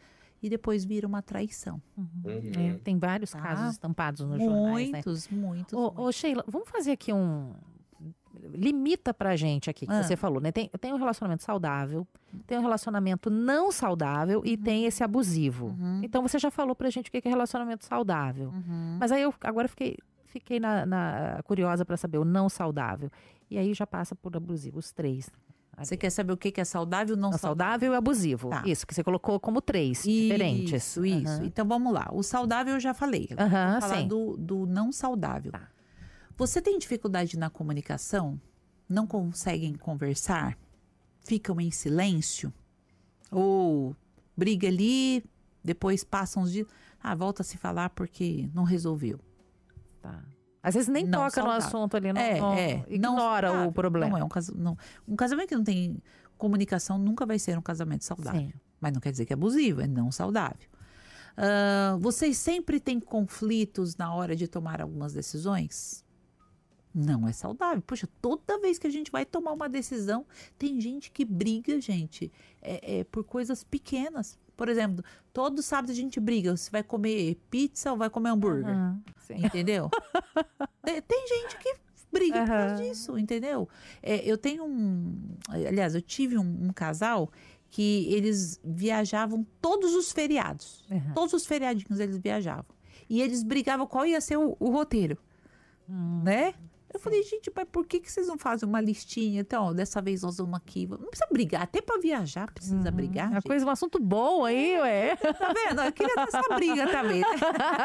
S4: e depois vira uma traição.
S2: Tem vários casos estampados nos jornais, né?
S4: Muitos.
S2: Ô, Sheila, vamos fazer aqui limita pra gente aqui, que você falou, né? Tem um relacionamento saudável, tem um relacionamento não saudável e tem esse abusivo. Então, você já falou pra gente o que é relacionamento saudável. Mas aí, eu agora fiquei curiosa pra saber o não saudável. E aí, já passa por abusivo, os 3.
S4: Você quer saber o que é saudável e não
S2: saudável e abusivo.
S4: Tá.
S2: Isso, que você colocou como 3 diferentes.
S4: Isso. Então, vamos lá. O saudável eu já falei. Vou falar do não saudável.
S2: Tá.
S4: Você tem dificuldade na comunicação? Não conseguem conversar? Ficam em silêncio? Ou briga ali, depois passam uns dias... volta a se falar porque não resolveu.
S2: Tá. Às vezes nem
S4: não
S2: toca
S4: saudável.
S2: no assunto ali, ignora o problema.
S4: Um casamento que não tem comunicação nunca vai ser um casamento saudável.
S2: Sim.
S4: Mas não quer dizer que é abusivo, é não saudável. Vocês sempre têm conflitos na hora de tomar algumas decisões? Não é saudável. Poxa, toda vez que a gente vai tomar uma decisão, tem gente que briga, gente, por coisas pequenas. Por exemplo, todo sábado a gente briga. Você vai comer pizza ou vai comer hambúrguer? Entendeu? Tem gente que briga por causa disso, entendeu? Eu tive um casal que eles viajavam todos os feriados. Todos os feriadinhos eles viajavam. E eles brigavam qual ia ser o roteiro, né? Eu falei, gente, mas por que vocês não fazem uma listinha? Então, dessa vez nós vamos aqui. Não precisa brigar, até para viajar precisa brigar.
S2: Uma coisa, um assunto bom aí, ué.
S4: Tá vendo? Eu queria ter essa briga também, né?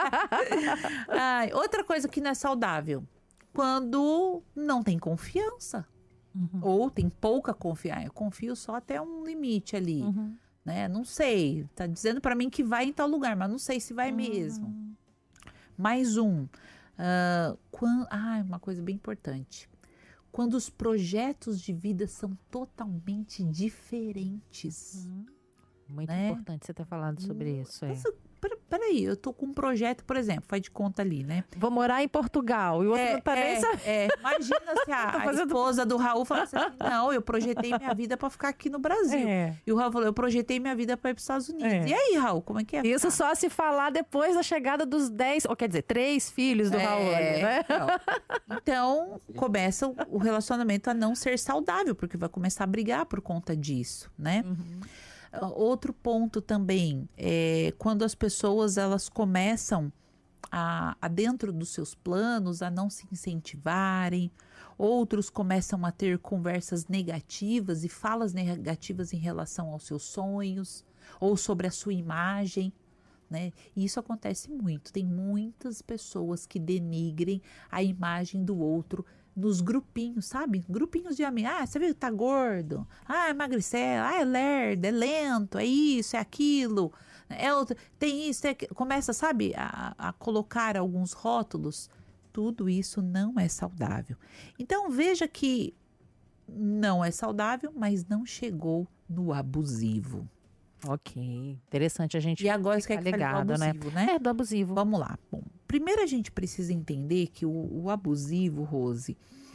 S4: Outra coisa que não é saudável, quando não tem confiança. Ou tem pouca confiança. Eu confio só até um limite ali, né? Não sei, tá dizendo para mim que vai em tal lugar, mas não sei se vai mesmo. Mais uma coisa bem importante. Quando os projetos de vida são totalmente diferentes.
S2: Muito importante você ter falado sobre isso.
S4: Peraí, eu tô com um projeto, por exemplo, faz de conta ali, né?
S2: Vou morar em Portugal e o outro não tá nem sabendo.
S4: Imagina se a esposa do Raul falasse assim, não, eu projetei minha vida para ficar aqui no Brasil. E o Raul falou, eu projetei minha vida para ir para os Estados Unidos. E aí, Raul, como é que é?
S2: Isso só se falar depois da chegada dos 10, ou quer dizer, 3 filhos do Raul, né?
S4: Então, começa o relacionamento a não ser saudável, porque vai começar a brigar por conta disso, né? Outro ponto também é quando as pessoas elas começam a dentro dos seus planos a não se incentivarem, outros começam a ter conversas negativas e falas negativas em relação aos seus sonhos ou sobre a sua imagem, né? E isso acontece muito. Tem muitas pessoas que denigrem a imagem do outro nos grupinhos, sabe? Grupinhos de amigos. Você viu que tá gordo? Emagreceu. É lerdo, é lento, é isso, é aquilo. Tem isso, começa, sabe, a colocar alguns rótulos. Tudo isso não é saudável. Então, veja que não é saudável, mas não chegou no abusivo.
S2: Ok, interessante a gente.
S4: E agora você quer que fale do abusivo, né?
S2: Do abusivo.
S4: Vamos lá. Bom, primeiro a gente precisa entender que o abusivo, Rose,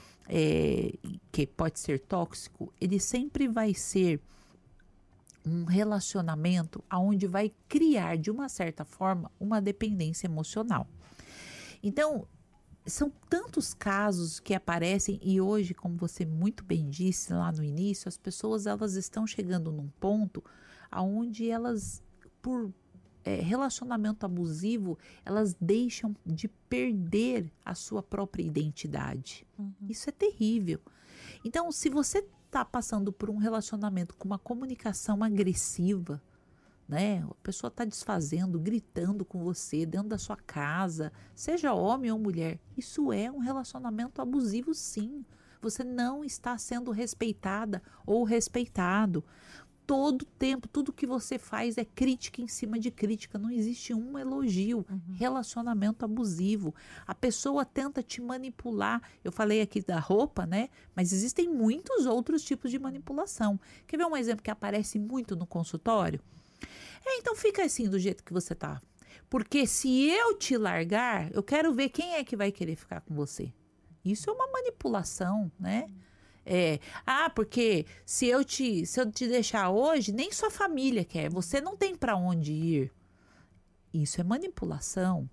S4: que pode ser tóxico, ele sempre vai ser um relacionamento onde vai criar, de uma certa forma, uma dependência emocional. Então, são tantos casos que aparecem e hoje, como você muito bem disse lá no início, as pessoas elas estão chegando num ponto onde elas, por relacionamento abusivo, elas deixam de perder a sua própria identidade. Isso é terrível. Então, se você está passando por um relacionamento com uma comunicação agressiva, né? A pessoa está desfazendo, gritando com você dentro da sua casa, seja homem ou mulher, isso é um relacionamento abusivo, sim. Você não está sendo respeitada ou respeitado. Todo tempo, tudo que você faz é crítica em cima de crítica, não existe um elogio. Relacionamento abusivo. A pessoa tenta te manipular. Eu falei aqui da roupa, né? Mas existem muitos outros tipos de manipulação. Quer ver um exemplo que aparece muito no consultório? Então fica assim do jeito que você tá. Porque se eu te largar, eu quero ver quem é que vai querer ficar com você. Isso é uma manipulação, né? Porque se eu te deixar hoje, nem sua família quer, você não tem para onde ir. Isso é manipulação.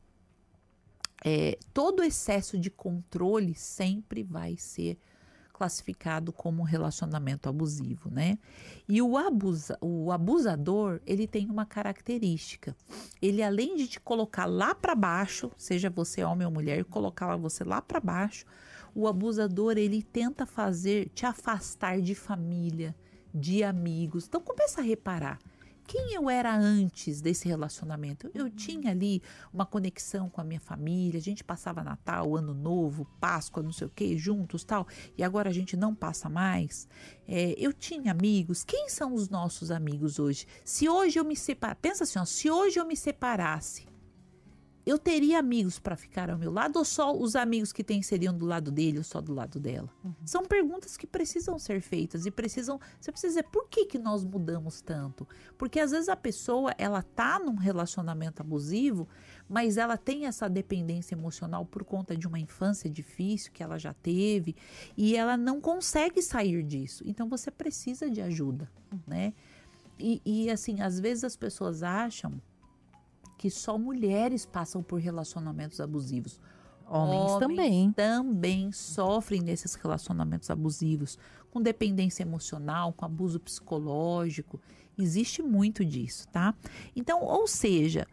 S4: Todo excesso de controle sempre vai ser classificado como um relacionamento abusivo, né? E o abusador, ele tem uma característica. Ele, além de te colocar lá para baixo, seja você homem ou mulher, colocar você lá para baixo, o abusador, ele tenta te afastar de família, de amigos. Então, começa a reparar. Quem eu era antes desse relacionamento? Eu tinha ali uma conexão com a minha família, a gente passava Natal, Ano Novo, Páscoa, não sei o que, juntos, tal, e agora a gente não passa mais. Eu tinha amigos. Quem são os nossos amigos hoje? Se hoje eu me separar, pensa assim, se hoje eu me separasse, eu teria amigos para ficar ao meu lado ou só os amigos que tem seriam do lado dele ou só do lado dela? São perguntas que precisam ser feitas e você precisa dizer por que nós mudamos tanto? Porque às vezes a pessoa, ela tá num relacionamento abusivo, mas ela tem essa dependência emocional por conta de uma infância difícil que ela já teve e ela não consegue sair disso. Então você precisa de ajuda, né? E assim, às vezes as pessoas acham que só mulheres passam por relacionamentos abusivos.
S2: Homens
S4: também sofrem desses relacionamentos abusivos, com dependência emocional, com abuso psicológico. Existe muito disso, tá? Então, ou seja,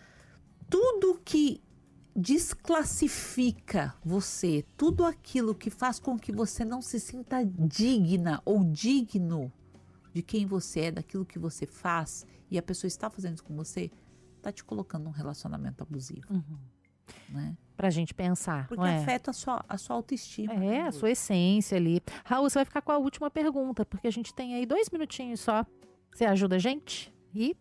S4: tudo que desclassifica você, tudo aquilo que faz com que você não se sinta digna ou digno de quem você é, daquilo que você faz, e a pessoa está fazendo isso com você, tá te colocando num relacionamento abusivo, né?
S2: Pra gente pensar,
S4: porque
S2: não é?
S4: afeta a sua autoestima.
S2: A sua essência ali. Raul, você vai ficar com a última pergunta, porque a gente tem aí 2 minutinhos só. Você ajuda a gente?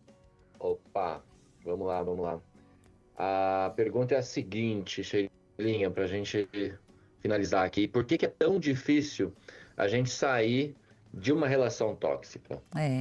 S3: Opa, vamos lá. A pergunta é a seguinte, Sheilinha, pra gente finalizar aqui. Por que é tão difícil a gente sair de uma relação tóxica?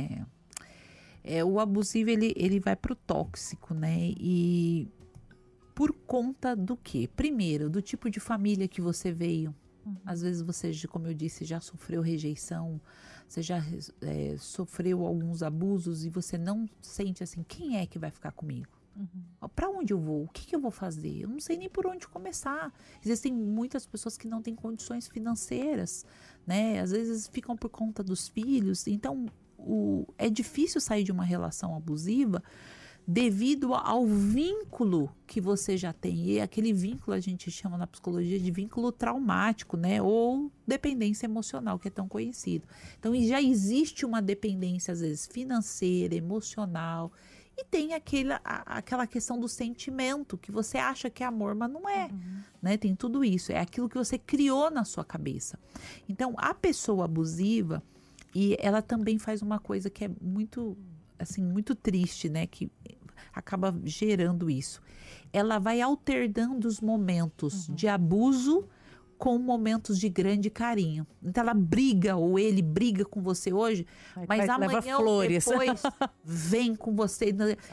S4: O abusivo, ele vai pro tóxico, né? E por conta do quê? Primeiro, do tipo de família que você veio. Às vezes você, como eu disse, já sofreu rejeição, você já sofreu alguns abusos e você não sente assim, quem é que vai ficar comigo? Para onde eu vou? O que eu vou fazer? Eu não sei nem por onde começar. Existem muitas pessoas que não têm condições financeiras, né? Às vezes ficam por conta dos filhos. Então, é difícil sair de uma relação abusiva devido ao vínculo que você já tem. E aquele vínculo a gente chama na psicologia de vínculo traumático, né? Ou dependência emocional, que é tão conhecido. Então, já existe uma dependência, às vezes, financeira, emocional. E tem aquela questão do sentimento, que você acha que é amor, mas não é. Né? Tem tudo isso. É aquilo que você criou na sua cabeça. Então, a pessoa abusiva, e ela também faz uma coisa que é muito, assim, muito triste, né? Que acaba gerando isso. Ela vai alternando os momentos de abuso com momentos de grande carinho. Então ela briga, ou ele briga com você hoje, mas amanhã ou depois vem com você.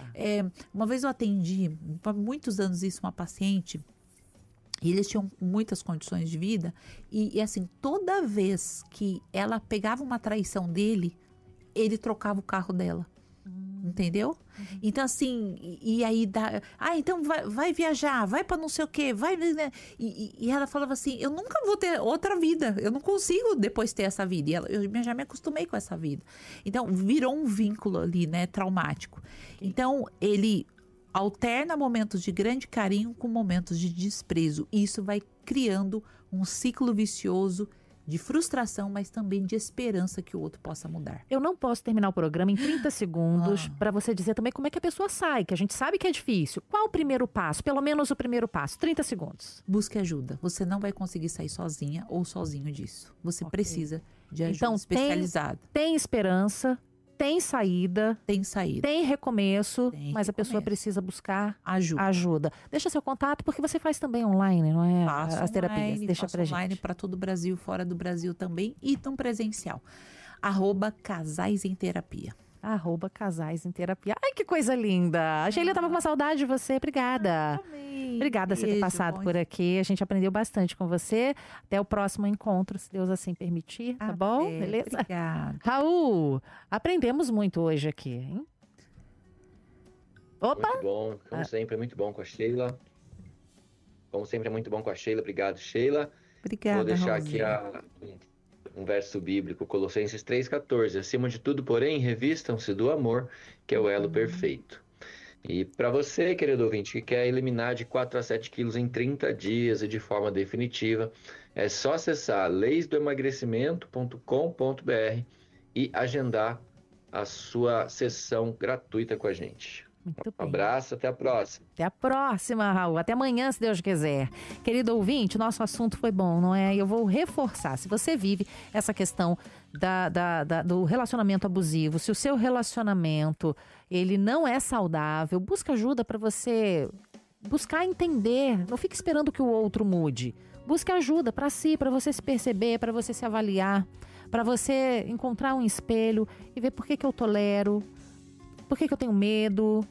S4: Uma vez eu atendi, há muitos anos isso, uma paciente, e eles tinham muitas condições de vida, e assim, toda vez que ela pegava uma traição dele, ele trocava o carro dela. Entendeu? Então assim, e aí então vai viajar, vai para não sei o quê, vai, né? E ela falava assim, eu nunca vou ter outra vida, eu não consigo depois ter essa vida. E eu já me acostumei com essa vida. Então virou um vínculo ali, né, traumático. Então ele alterna momentos de grande carinho com momentos de desprezo. Isso vai criando um ciclo vicioso de frustração, mas também de esperança que o outro possa mudar.
S2: Eu não posso terminar o programa em 30 segundos para você dizer também como é que a pessoa sai, que a gente sabe que é difícil. Qual o primeiro passo? Pelo menos o primeiro passo. 30 segundos.
S4: Busque ajuda. Você não vai conseguir sair sozinha ou sozinho disso. Você precisa de ajuda especializada.
S2: Tem esperança, tem saída. Tem recomeço, mas a pessoa precisa buscar ajuda. Deixa seu contato, porque você faz também online, não é? As terapias. Deixa pra gente.
S4: Online para todo o Brasil, fora do Brasil também, e tão presencial. @Casais em Terapia.
S2: @casais em terapia. Ai, que coisa linda! A Sheila tava com uma saudade de você. Obrigada. Obrigada por você ter passado por aqui. A gente aprendeu bastante com você. Até o próximo encontro, se Deus assim permitir, tá bom? Beleza?
S4: Obrigada.
S2: Raul, aprendemos muito hoje aqui, hein? Opa!
S3: Muito bom, como sempre, é muito bom com a Sheila. Como sempre, é muito bom com a Sheila. Obrigado, Sheila.
S4: Obrigada,
S3: Vou deixar
S4: Rosinha.
S3: aqui um verso bíblico, Colossenses 3,14. Acima de tudo, porém, revistam-se do amor, que é o elo perfeito. E para você, querido ouvinte, que quer eliminar de 4 a 7 quilos em 30 dias e de forma definitiva, é só acessar leisdoemagrecimento.com.br e agendar a sua sessão gratuita com a gente.
S2: Muito
S3: Um abraço, até a próxima.
S2: Até a próxima, Raul. Até amanhã, se Deus quiser. Querido ouvinte, nosso assunto foi bom, não é? Eu vou reforçar. Se você vive essa questão do relacionamento abusivo, se o seu relacionamento ele não é saudável, busca ajuda para você buscar entender. Não fique esperando que o outro mude. Busque ajuda para si, para você se perceber, para você se avaliar, para você encontrar um espelho e ver por que eu tolero, por que eu tenho medo.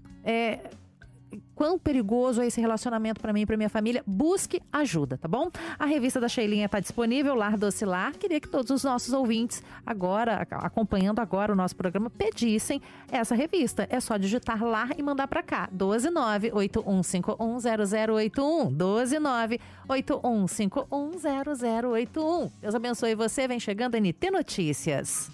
S2: Quão perigoso é esse relacionamento para mim e para minha família. Busque ajuda, tá bom? A revista da Sheilinha está disponível, Lar Doce Lar. Queria que todos os nossos ouvintes, agora, acompanhando agora o nosso programa, pedissem essa revista. É só digitar Lar e mandar para cá. 12981510081. 12981510081. Deus abençoe você. Vem chegando a NT Notícias.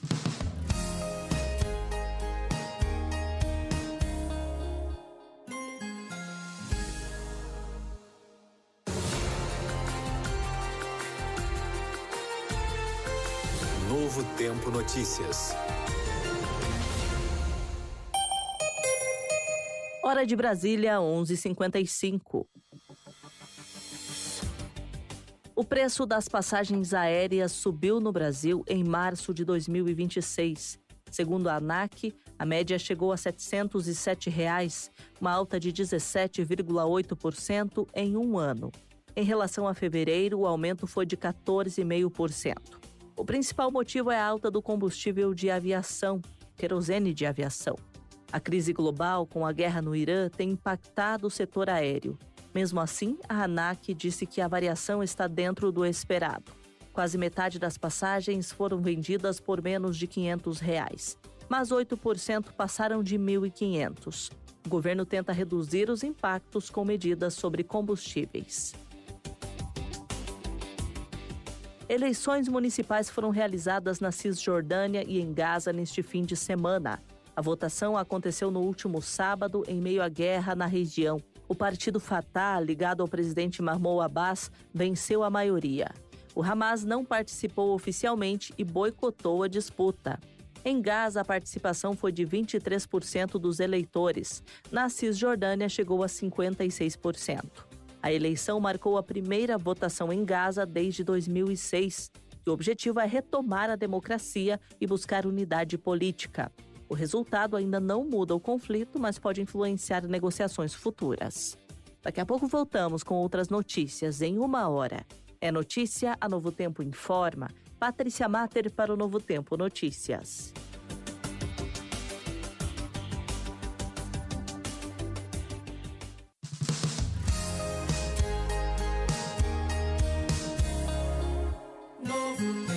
S1: Novo Tempo Notícias.
S9: Hora de Brasília, 11h55. O preço das passagens aéreas subiu no Brasil em março de 2026. Segundo a ANAC, a média chegou a R$ 707, uma alta de 17,8% em um ano. Em relação a fevereiro, o aumento foi de 14,5%. O principal motivo é a alta do combustível de aviação, querosene de aviação. A crise global com a guerra no Irã tem impactado o setor aéreo. Mesmo assim, a ANAC disse que a variação está dentro do esperado. Quase metade das passagens foram vendidas por menos de R$ 500, mas 8% passaram de R$ 1.500. O governo tenta reduzir os impactos com medidas sobre combustíveis. Eleições municipais foram realizadas na Cisjordânia e em Gaza neste fim de semana. A votação aconteceu no último sábado, em meio à guerra na região. O partido Fatah, ligado ao presidente Mahmoud Abbas, venceu a maioria. O Hamas não participou oficialmente e boicotou a disputa. Em Gaza, a participação foi de 23% dos eleitores. Na Cisjordânia, chegou a 56%. A eleição marcou a primeira votação em Gaza desde 2006. E o objetivo é retomar a democracia e buscar unidade política. O resultado ainda não muda o conflito, mas pode influenciar negociações futuras. Daqui a pouco voltamos com outras notícias em 1 hora. É notícia, a Novo Tempo informa. Patrícia Mater para o Novo Tempo Notícias.
S7: Novo